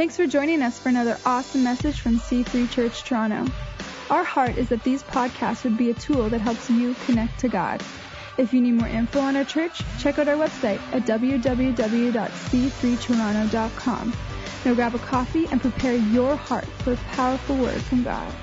Thanks for joining us for another awesome message from C3 Church Toronto. Our heart is that these podcasts would be a tool that helps you connect to God. If you need more info on our church, check out our website at www.c3toronto.com. Now grab a coffee and prepare your heart for a powerful word from God.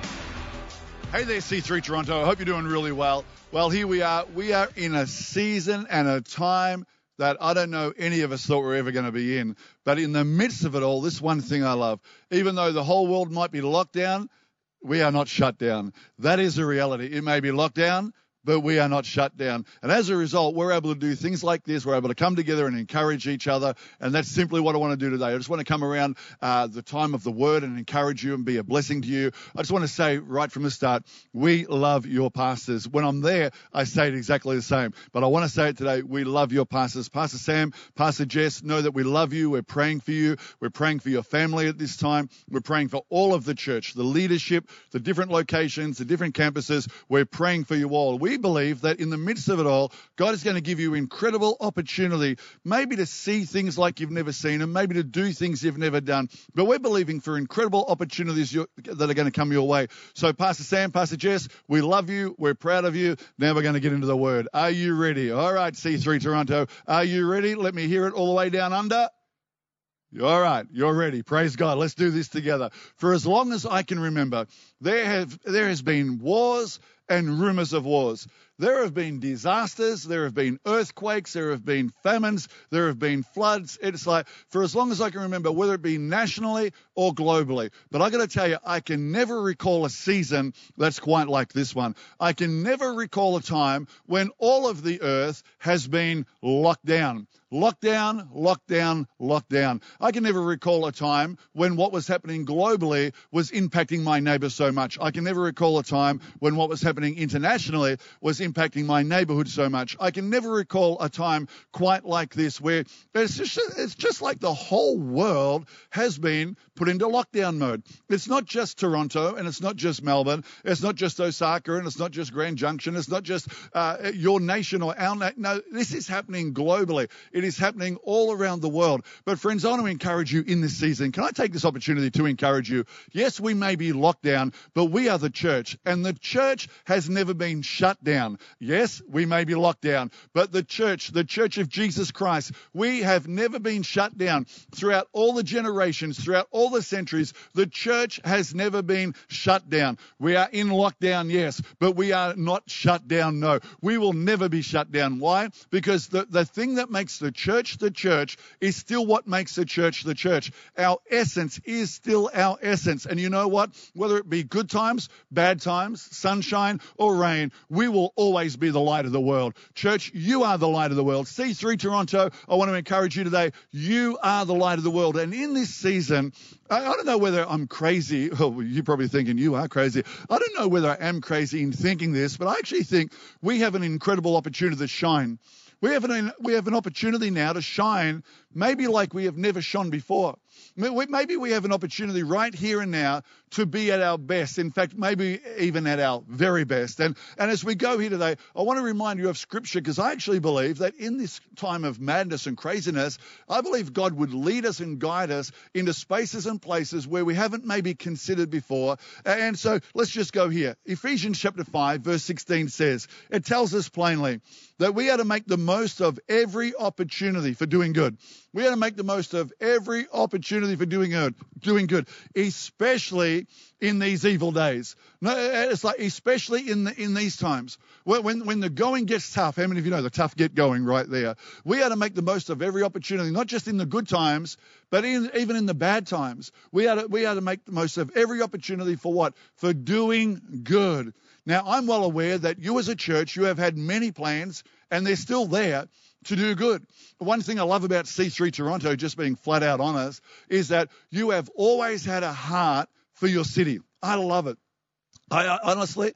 Hey there, C3 Toronto. I hope you're doing really well. Well, here we are. We are in a season and a time that I don't know any of us thought we were ever going to be in. But in the midst of it all, this one thing I love. Even though the whole world might be locked down, we are not shut down. That is the reality. It may be locked down, but we are not shut down. And as a result, we're able to do things like this. We're able to come together and encourage each other. And that's simply what I want to do today. I just want to come around the time of the word and encourage you and be a blessing to you. I just want to say right from the start, we love your pastors. When I'm there, I say it exactly the same. But I want to say it today. We love your pastors. Pastor Sam, Pastor Jess, know that we love you. We're praying for you. We're praying for your family at this time. We're praying for all of the church, the leadership, the different locations, the different campuses. We're praying for you all. We believe that in the midst of it all, God is going to give you incredible opportunity, maybe to see things like you've never seen and maybe to do things you've never done. But we're believing for incredible opportunities that are going to come your way. So Pastor Sam, Pastor Jess, we love you. We're proud of you. Now we're going to get into the word. Are you ready? All right, C3 Toronto, are you ready? Let me hear it all the way down under. All right, you're ready. Praise God. Let's do this together. For as long as I can remember, there has been wars and rumors of wars. There have been disasters, there have been earthquakes, there have been famines, there have been floods. It's like, for as long as I can remember, whether it be nationally or globally. But I got to tell you, I can never recall a season that's quite like this one. I can never recall a time when all of the earth has been locked down. Lockdown, lockdown, lockdown. I can never recall a time when what was happening globally was impacting my neighbour so much. I can never recall a time when what was happening internationally was impacting my neighbourhood so much. I can never recall a time quite like this where it's just like the whole world has been put into lockdown mode. It's not just Toronto and it's not just Melbourne. It's not just Osaka and it's not just Grand Junction. It's not just your nation or our nation. No, this is happening globally. It is happening all around the world. But friends, I want to encourage you in this season. Can I take this opportunity to encourage you? Yes, we may be locked down, but we are the church, and the church has never been shut down. Yes, we may be locked down, but the church of Jesus Christ, we have never been shut down. Throughout all the generations, throughout all the centuries, the church has never been shut down. We are in lockdown, yes, but we are not shut down, no. We will never be shut down. Why? Because the thing that makes the church is still what makes the church the church. Our essence is still our essence. And you know what? Whether it be good times, bad times, sunshine or rain, we will always be the light of the world. Church, you are the light of the world. C3 Toronto, I want to encourage you today. You are the light of the world. And in this season, I don't know whether I'm crazy. Oh, you're probably thinking you are crazy. I don't know whether I am crazy in thinking this, but I actually think we have an incredible opportunity to shine. We have an opportunity now to shine maybe like we have never shone before. Maybe we have an opportunity right here and now to be at our best. In fact, maybe even at our very best. And as we go here today, I want to remind you of Scripture, because I actually believe that in this time of madness and craziness, I believe God would lead us and guide us into spaces and places where we haven't maybe considered before. And so let's just go here. Ephesians chapter 5, verse 16 says, it tells us plainly that we are to make the most of every opportunity for doing good. We are to make the most of every opportunity for doing good, especially in these evil days. No, it's like especially in these times when the going gets tough. How many of you know the tough get going right there? We are to make the most of every opportunity, not just in the good times, but even in the bad times. We are to make the most of every opportunity for what? For doing good. Now, I'm well aware that you as a church, you have had many plans, and they're still there to do good. One thing I love about C3 Toronto, just being flat out honest, is that you have always had a heart for your city. I love it. I honestly,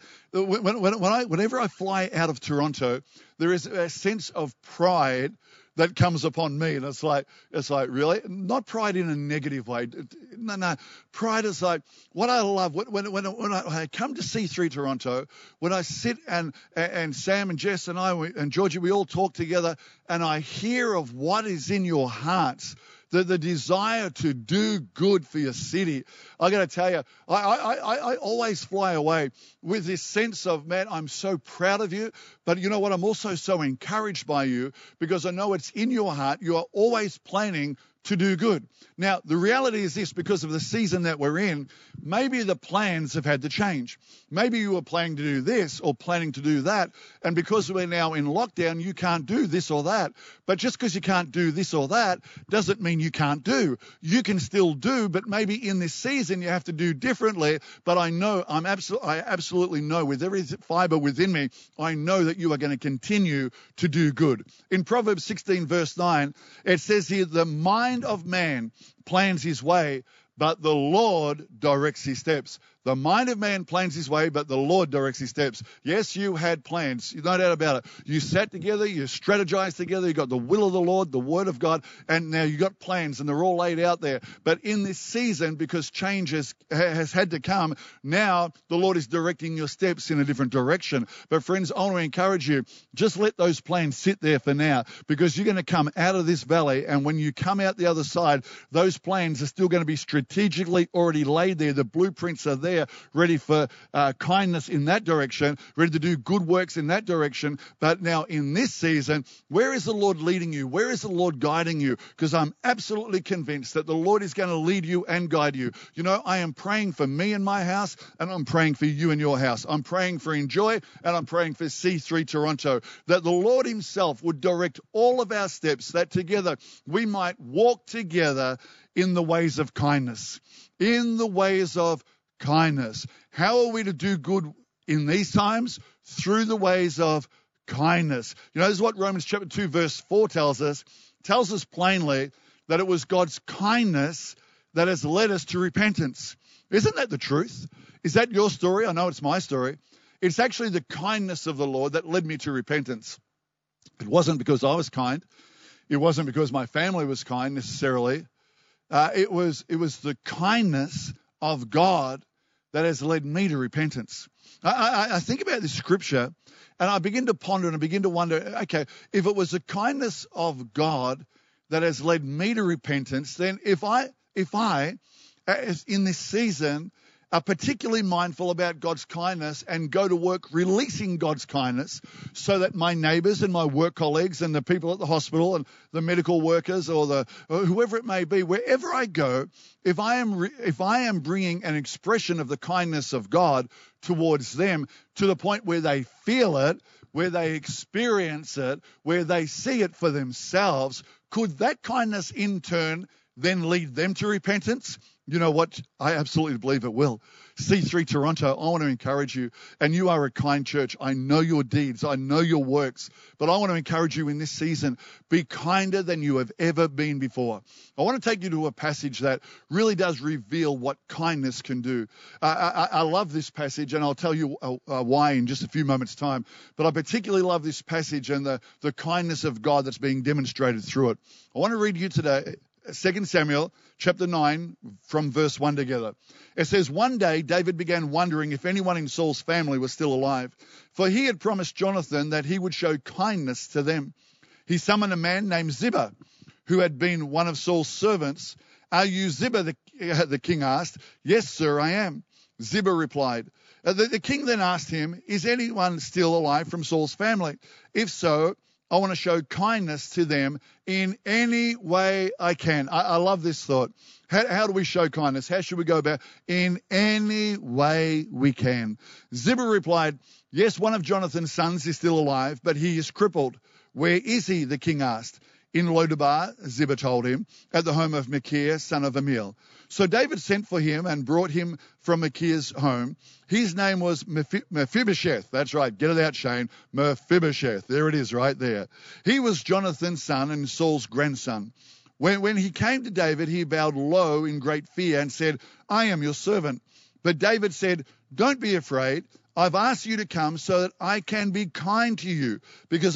whenever I fly out of Toronto, there is a sense of pride that comes upon me, and it's like really, not pride in a negative way. No, pride is like what I love when I come to C3 Toronto, when I sit and Sam and Jess and I and Georgie, we all talk together, and I hear of what is in your hearts. the desire to do good for your city. I got to tell you, I always fly away with this sense of, man, I'm so proud of you. But you know what? I'm also so encouraged by you because I know it's in your heart. You are always planning to do good. Now, the reality is this, because of the season that we're in, maybe the plans have had to change. Maybe you were planning to do this or planning to do that, and because we're now in lockdown, you can't do this or that. But just because you can't do this or that doesn't mean you can't do. You can still do, but maybe in this season you have to do differently. But I know, I absolutely know with every fiber within me, I know that you are going to continue to do good. In Proverbs 16 verse 9, it says here, the mind of man plans his way, but the Lord directs his steps. The mind of man plans his way, but the Lord directs his steps. Yes, you had plans, no doubt about it. You sat together, you strategized together, you got the will of the Lord, the word of God, and now you got plans, and they're all laid out there. But in this season, because change has had to come, now the Lord is directing your steps in a different direction. But friends, I want to encourage you, just let those plans sit there for now, because you're going to come out of this valley, and when you come out the other side, those plans are still going to be strategically already laid there. The blueprints are there, ready for kindness in that direction, ready to do good works in that direction. But now in this season, where is the Lord leading you? Where is the Lord guiding you? Because I'm absolutely convinced that the Lord is going to lead you and guide you. You know, I am praying for me and my house, and I'm praying for you and your house. I'm praying for Enjoy, and I'm praying for C3 Toronto, that the Lord himself would direct all of our steps, that together we might walk together in the ways of kindness. In the ways of kindness. How are we to do good in these times? Through the ways of kindness. You know, this is what Romans chapter 2 verse 4 tells us plainly that it was God's kindness that has led us to repentance. Isn't that the truth? Is that your story? I know it's my story. It's actually the kindness of the Lord that led me to repentance. It wasn't because I was kind. It wasn't because my family was kind necessarily. It was the kindness of God that has led me to repentance. I think about this scripture and I begin to ponder and I begin to wonder, okay, if it was the kindness of God that has led me to repentance, then if I in this season are particularly mindful about God's kindness and go to work releasing God's kindness so that my neighbours and my work colleagues and the people at the hospital and the medical workers or whoever it may be, wherever I go, if I am bringing an expression of the kindness of God towards them to the point where they feel it, where they experience it, where they see it for themselves, could that kindness in turn then lead them to repentance? You know what? I absolutely believe it will. C3 Toronto, I want to encourage you, and you are a kind church. I know your deeds. I know your works, but I want to encourage you in this season, be kinder than you have ever been before. I want to take you to a passage that really does reveal what kindness can do. I love this passage, and I'll tell you why in just a few moments' time, but I particularly love this passage and the kindness of God that's being demonstrated through it. I want to read you today 2 Samuel chapter 9 from verse 1 together. It says, one day David began wondering if anyone in Saul's family was still alive, for he had promised Jonathan that he would show kindness to them. He summoned a man named Ziba, who had been one of Saul's servants. Are you Ziba? The king asked. Yes, sir, I am. Ziba replied. The king then asked him, is anyone still alive from Saul's family? If so, I want to show kindness to them in any way I can. I love this thought. How do we show kindness? How should we go about it? In any way we can. Ziba replied, yes, one of Jonathan's sons is still alive, but he is crippled. Where is he? The king asked. In Lodabar, Ziba told him, at the home of Machir, son of Amiel. So David sent for him and brought him from Machir's home. His name was Mephibosheth. That's right. Get it out, Shane. Mephibosheth. There it is right there. He was Jonathan's son and Saul's grandson. When he came to David, he bowed low in great fear and said, I am your servant. But David said, don't be afraid. I've asked you to come so that I can be kind to you because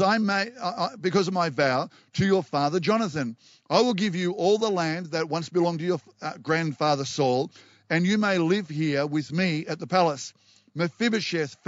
of my vow to your father Jonathan. I will give you all the land that once belonged to your grandfather Saul, and you may live here with me at the palace. Mephibosheth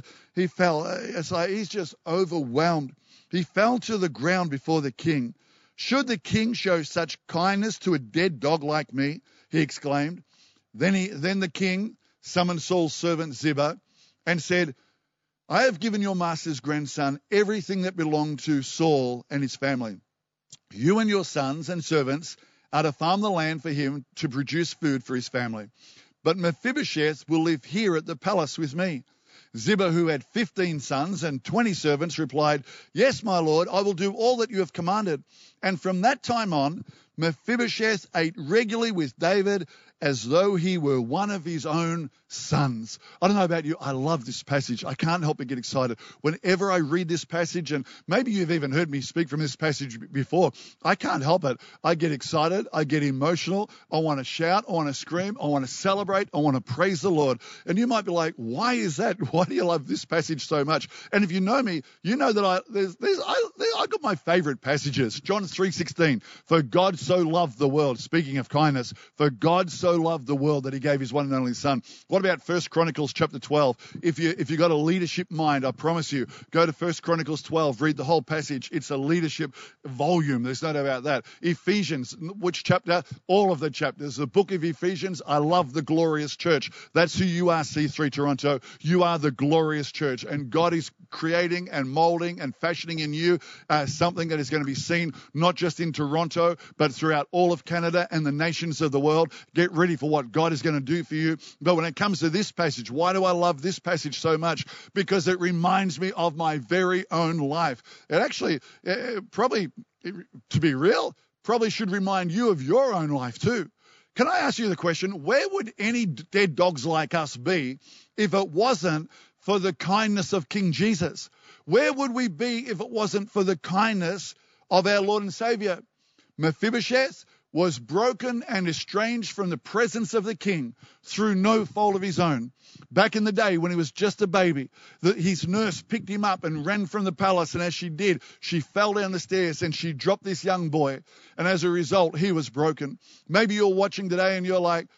he's just overwhelmed. He fell to the ground before the king. Should the king show such kindness to a dead dog like me? He exclaimed. Then the king summoned Saul's servant Ziba and said, I have given your master's grandson everything that belonged to Saul and his family. You and your sons and servants are to farm the land for him to produce food for his family. But Mephibosheth will live here at the palace with me. Ziba, who had 15 sons and 20 servants, replied, Yes, my lord, I will do all that you have commanded. And from that time on, Mephibosheth ate regularly with David as though he were one of his own sons. I don't know about you, I love this passage. I can't help but get excited. Whenever I read this passage, and maybe you've even heard me speak from this passage before, I can't help it. I get excited, I get emotional, I want to shout, I want to scream, I want to celebrate, I want to praise the Lord. And you might be like, why is that? Why do you love this passage so much? And if you know me, you know that I got my favorite passages. John 3:16, for God so loved the world, speaking of kindness, for God so loved the world that he gave his one and only son. What about 1 Chronicles chapter 12? If you got a leadership mind, I promise you, go to 1 Chronicles 12, read the whole passage. It's a leadership volume. There's no doubt about that. Ephesians, which chapter? All of the chapters. The book of Ephesians, I love the glorious church. That's who you are, C3 Toronto. You are the glorious church. And God is creating and molding and fashioning in you something that is going to be seen not just in Toronto, but throughout all of Canada and the nations of the world. Get ready for what God is going to do for you. But when it comes to this passage, why do I love this passage so much? Because it reminds me of my very own life. It actually, probably, to be real, probably should remind you of your own life too. Can I ask you the question, where would any dead dogs like us be if it wasn't for the kindness of King Jesus? Where would we be if it wasn't for the kindness of our Lord and Savior? Mephibosheth was broken and estranged from the presence of the king through no fault of his own. Back in the day when he was just a baby, his nurse picked him up and ran from the palace, and as she did, she fell down the stairs and she dropped this young boy, and as a result, he was broken. Maybe you're watching today and you're like,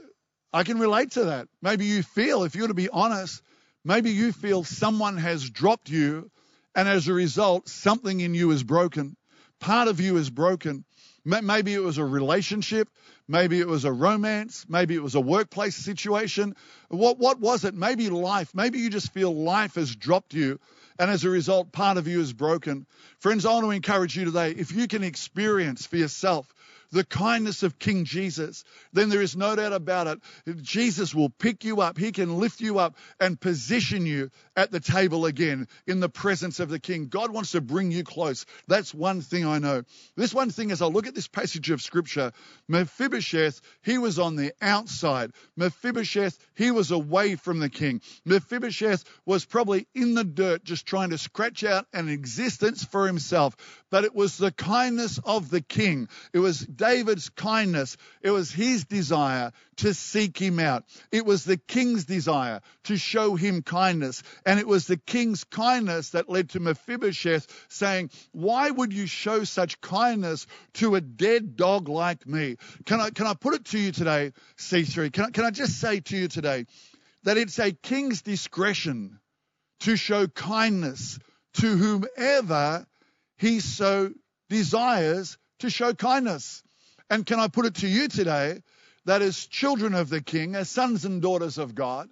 I can relate to that. Maybe you feel, if you're to be honest, maybe you feel someone has dropped you, and as a result, something in you is broken. Part of you is broken. Maybe it was a relationship. Maybe it was a romance. Maybe it was a workplace situation. What was it? Maybe life. Maybe you just feel life has dropped you, and as a result, part of you is broken. Friends, I want to encourage you today, if you can experience for yourself the kindness of King Jesus, then there is no doubt about it. Jesus will pick you up. He can lift you up and position you at the table again in the presence of the King. God wants to bring you close. That's one thing I know. This one thing, as I look at this passage of Scripture, Mephibosheth, he was on the outside. Mephibosheth, he was away from the king. Mephibosheth was probably in the dirt just trying to scratch out an existence for himself. But it was the kindness of the king. It was David's kindness. It was his desire to seek him out. It was the king's desire to show him kindness. And it was the king's kindness that led to Mephibosheth saying, why would you show such kindness to a dead dog like me? Can I put it to you today, C3? Can I just say to you today that it's a king's discretion to show kindness to whomever he so desires to show kindness. And can I put it to you today that as children of the King, as sons and daughters of God,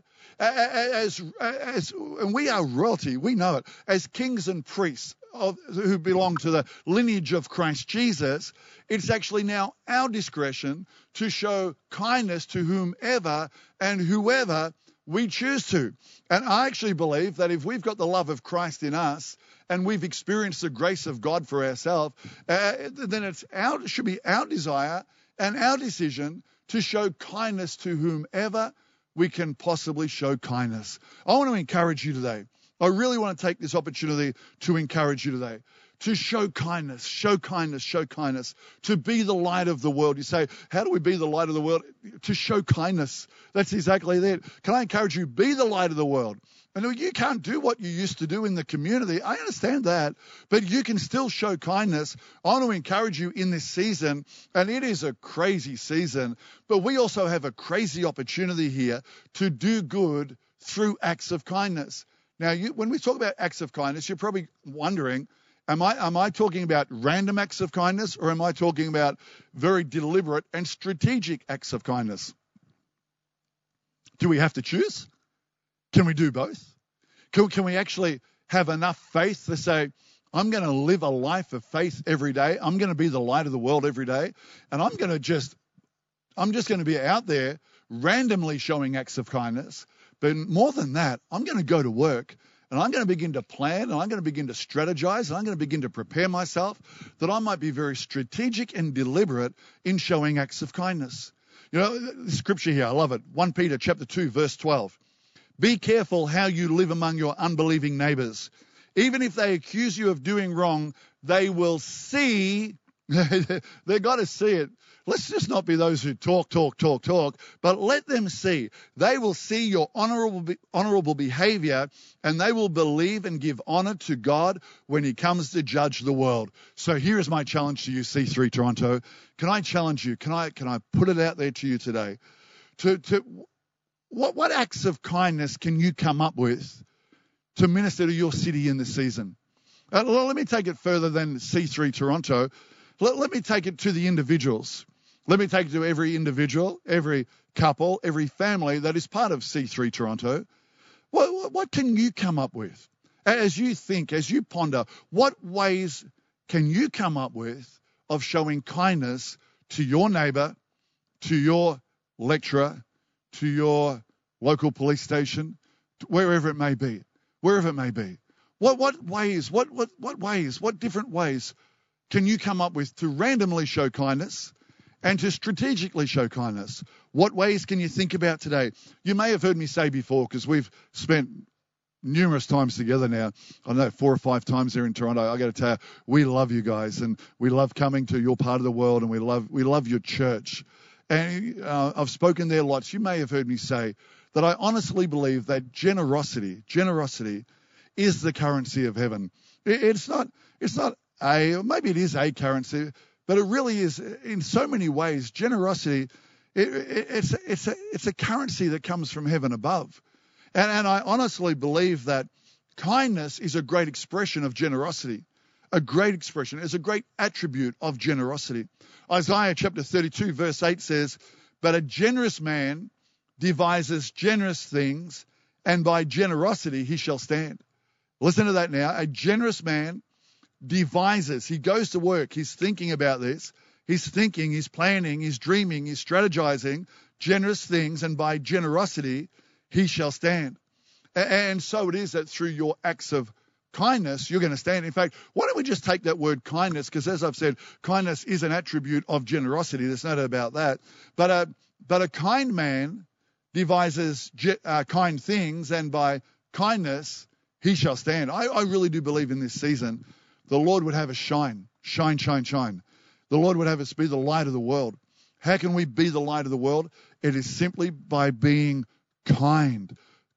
and we are royalty, we know it, as kings and priests who belong to the lineage of Christ Jesus, it's actually now our discretion to show kindness to whomever and whoever we choose to. And I actually believe that if we've got the love of Christ in us and we've experienced the grace of God for ourselves, then it should be our desire and our decision to show kindness to whomever we can possibly show kindness. I want to encourage you today. I really want to take this opportunity to encourage you today. To show kindness, show kindness, show kindness, to be the light of the world. You say, how do we be the light of the world? To show kindness. That's exactly that. Can I encourage you, be the light of the world? And you can't do what you used to do in the community. I understand that, but you can still show kindness. I want to encourage you in this season, and it is a crazy season, but we also have a crazy opportunity here to do good through acts of kindness. Now, when we talk about acts of kindness, you're probably wondering, Am I talking about random acts of kindness, or am I talking about very deliberate and strategic acts of kindness? Do we have to choose? Can we do both? Can we actually have enough faith to say, I'm going to live a life of faith every day. I'm going to be the light of the world every day. And I'm just going to be out there randomly showing acts of kindness. But more than that, I'm going to go to work and I'm going to begin to plan and I'm going to begin to strategize and I'm going to begin to prepare myself that I might be very strategic and deliberate in showing acts of kindness. You know, the scripture here, I love it. 1 Peter chapter 2, verse 12. Be careful how you live among your unbelieving neighbors. Even if they accuse you of doing wrong, they will see, they've got to see it. Let's just not be those who talk, but let them see. They will see your honorable behavior, and they will believe and give honor to God when he comes to judge the world. So here is my challenge to you, C3 Toronto. Can I challenge you? Can I put it out there to you today? What acts of kindness can you come up with to minister to your city in this season? Let me take it further than C3 Toronto. Let me take it to the individuals. Let me take it to every individual, every couple, every family that is part of C3 Toronto. What can you come up with? As you think, as you ponder, what ways can you come up with of showing kindness to your neighbour, to your lecturer, to your local police station, wherever it may be? Wherever it may be. What ways, what different ways can you come up with to randomly show kindness and to strategically show kindness? What ways can you think about today? You may have heard me say before, because we've spent numerous times together now. I know 4 or 5 times here in Toronto. I got to tell you, we love you guys, and we love coming to your part of the world, and we love your church. And I've spoken there lots. You may have heard me say that I honestly believe that generosity is the currency of heaven. It's not maybe it is a currency, but it really is in so many ways. Generosity, it's a currency that comes from heaven above. And I honestly believe that kindness is a great expression of generosity. A great expression. It's a great attribute of generosity. Isaiah chapter 32 verse 8 says, but a generous man devises generous things, and by generosity he shall stand. Listen to that now. A generous man devises. He goes to work. He's thinking about this. He's thinking, he's planning, he's dreaming, he's strategizing generous things, and by generosity he shall stand. And so it is that through your acts of kindness, you're going to stand. In fact, why don't we just take that word kindness, because as I've said, kindness is an attribute of generosity. There's no doubt about that. But a kind man devises kind things, and by kindness he shall stand. I really do believe in this season the Lord would have us shine. The Lord would have us be the light of the world. How can we be the light of the world? It is simply by being kind.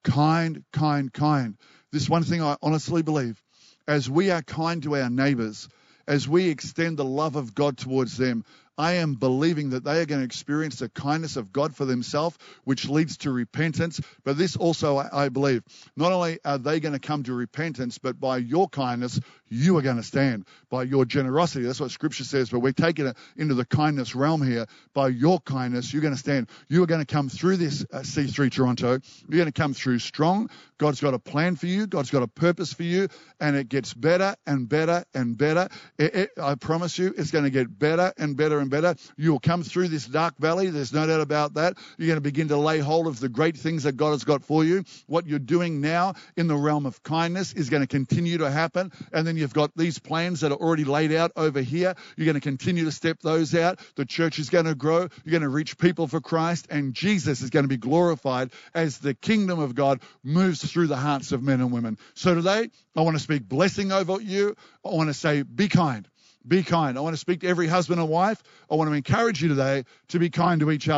This one thing I honestly believe, as we are kind to our neighbours, as we extend the love of God towards them, I am believing that they are going to experience the kindness of God for themselves, which leads to repentance. But this also, I believe, not only are they going to come to repentance, but by your kindness, you are going to stand. By your generosity, that's what Scripture says, but we're taking it into the kindness realm here. By your kindness, you're going to stand. You are going to come through this C3 Toronto. You're going to come through strong. God's got a plan for you. God's got a purpose for you, and it gets better and better and better. I promise you, it's going to get better and better and better. You will come through this dark valley. There's no doubt about that. You're going to begin to lay hold of the great things that God has got for you. What you're doing now in the realm of kindness is going to continue to happen. And then you've got these plans that are already laid out over here. You're going to continue to step those out. The church is going to grow. You're going to reach people for Christ. And Jesus is going to be glorified as the kingdom of God moves through the hearts of men and women. So today, I want to speak blessing over you. I want to say, be kind. Be kind. I want to speak to every husband and wife. I want to encourage you today to be kind to each other.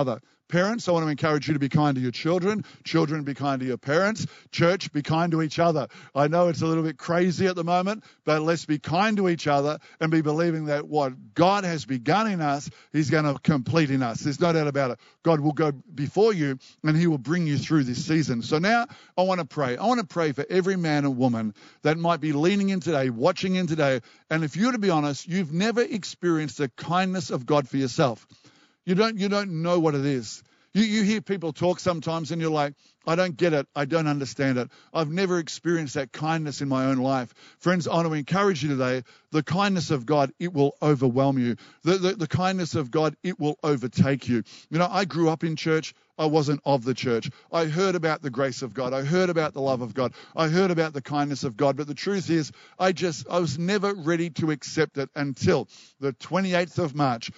Parents, I want to encourage you to be kind to your children. Children, be kind to your parents. Church, be kind to each other. I know it's a little bit crazy at the moment, but let's be kind to each other and be believing that what God has begun in us, He's going to complete in us. There's no doubt about it. God will go before you and He will bring you through this season. So now I want to pray. I want to pray for every man and woman that might be leaning in today, watching in today. And if you're to be honest, you've never experienced the kindness of God for yourself. You don't know what it is. You hear people talk sometimes and you're like, I don't get it. I don't understand it. I've never experienced that kindness in my own life. Friends, I want to encourage you today. The kindness of God, it will overwhelm you. The kindness of God, it will overtake you. You know, I grew up in church. I wasn't of the church. I heard about the grace of God. I heard about the love of God. I heard about the kindness of God. But the truth is, I was never ready to accept it until the 28th of March,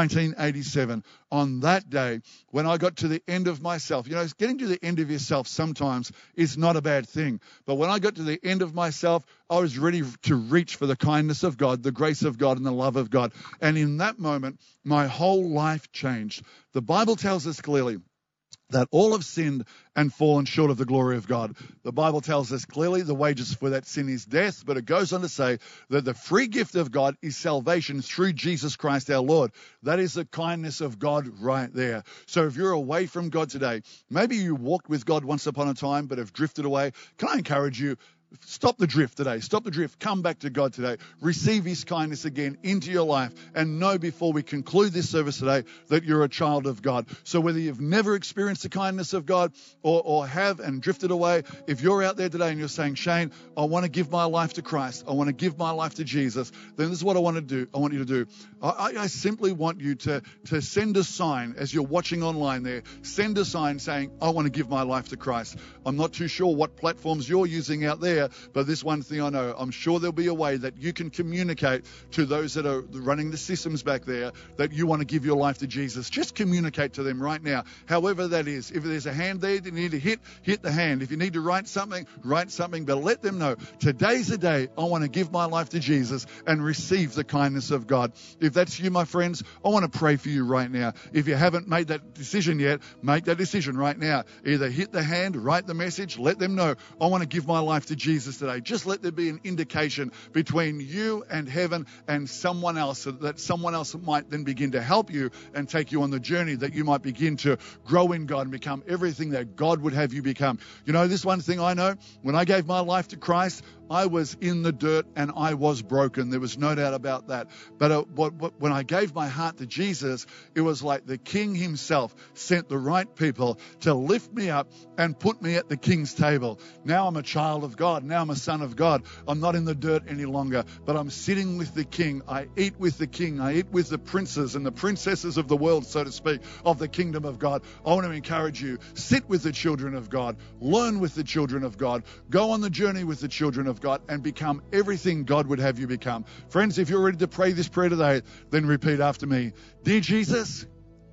1987. On that day, when I got to the end of myself, you know, getting to the end of yourself sometimes is not a bad thing. But when I got to the end of myself, I was ready to reach for the kindness of God, the grace of God, and the love of God. And in that moment, my whole life changed. The Bible tells us clearly that all have sinned and fallen short of the glory of God. The Bible tells us clearly the wages for that sin is death, but it goes on to say that the free gift of God is salvation through Jesus Christ our Lord. That is the kindness of God right there. So if you're away from God today, maybe you walked with God once upon a time but have drifted away, can I encourage you? Stop the drift today. Stop the drift. Come back to God today. Receive His kindness again into your life and know before we conclude this service today that you're a child of God. So whether you've never experienced the kindness of God or have and drifted away, if you're out there today and you're saying, Shane, I want to give my life to Christ. I want to give my life to Jesus. Then this is what I want to do. I want you to do. I simply want you to send a sign as you're watching online there. Send a sign saying, I want to give my life to Christ. I'm not too sure what platforms you're using out there, but this one thing I know, I'm sure there'll be a way that you can communicate to those that are running the systems back there that you want to give your life to Jesus. Just communicate to them right now, however that is. If there's a hand there that you need to hit the hand. If you need to write something, but let them know, today's the day I want to give my life to Jesus and receive the kindness of God. If that's you, my friends, I want to pray for you right now. If you haven't made that decision yet, make that decision right now. Either hit the hand, write the message, let them know, I want to give my life to Jesus today. Just let there be an indication between you and heaven and someone else, so that someone else might then begin to help you and take you on the journey that you might begin to grow in God and become everything that God would have you become. You know, this one thing I know, when I gave my life to Christ, I was in the dirt and I was broken. There was no doubt about that. But when I gave my heart to Jesus, it was like the King Himself sent the right people to lift me up and put me at the King's table. Now I'm a child of God. Now I'm a son of God. I'm not in the dirt any longer, but I'm sitting with the King. I eat with the King. I eat with the princes and the princesses of the world, so to speak, of the kingdom of God. I want to encourage you, sit with the children of God. Learn with the children of God. Go on the journey with the children of God and become everything God would have you become. Friends, if you're ready to pray this prayer today, then repeat after me. Dear Jesus,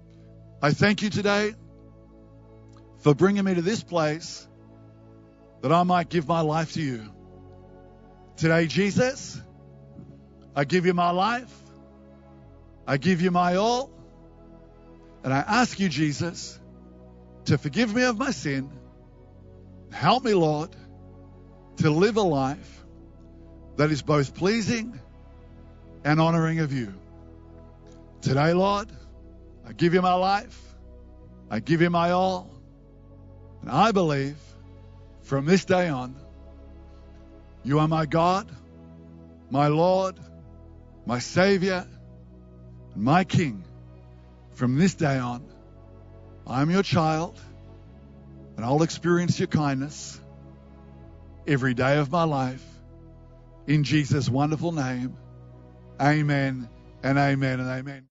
I thank you today for bringing me to this place that I might give my life to you. Today, Jesus, I give you my life. I give you my all. And I ask you, Jesus, to forgive me of my sin. Help me, Lord, to live a life that is both pleasing and honoring of you. Today, Lord, I give you my life. I give you my all. And I believe from this day on, you are my God, my Lord, my Savior, and my King. From this day on, I am your child, and I'll experience your kindness every day of my life. In Jesus' wonderful name, amen and amen and amen.